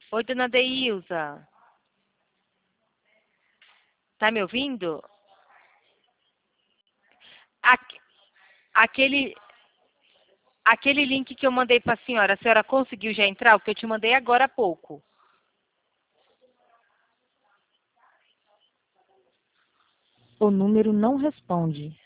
Oi, dona Deilza. Tá me ouvindo? Aque- Aquele, aquele link que eu mandei para a senhora conseguiu já entrar? O que eu te mandei agora há pouco. O número não responde.